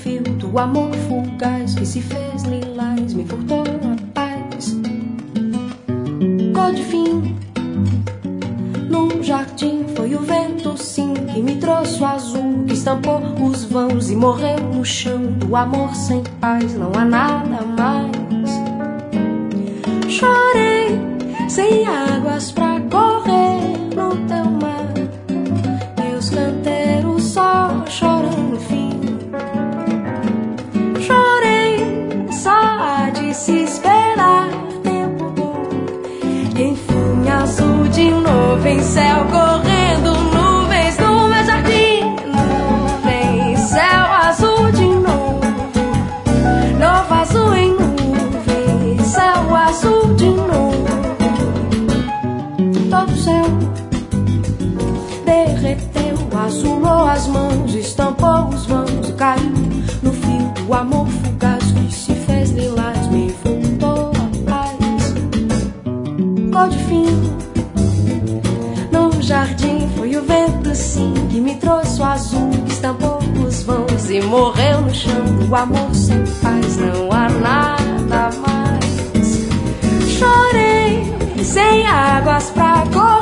fio do amor fugaz que se fez lilás, me furtou a paz. Cor de fim, num jardim foi o vento sim que me trouxe o azul, que estampou os vãos e morreu no chão do amor sem paz. Não há nada mais. Chorei sem águas pra correr no teu mar, meus canteiros só choram no fim. Chorei só há de se esperar tempo bom, enfim azul de novo em céu correndo, nuvens no meu jardim, nuvens, céu azul de novo, novo azul em nuvens, céu azul de novo. Todo o céu derreteu, azulou as mãos, estampou os vãos e caiu no fio do amor fugaz que se fez lilás, me furtou a paz. Cor de fim, no jardim foi o vento sim que me trouxe o azul, que estampou os vãos e morreu no chão do amor sem paz. Não há nada mais. Chorei sem águas pra correr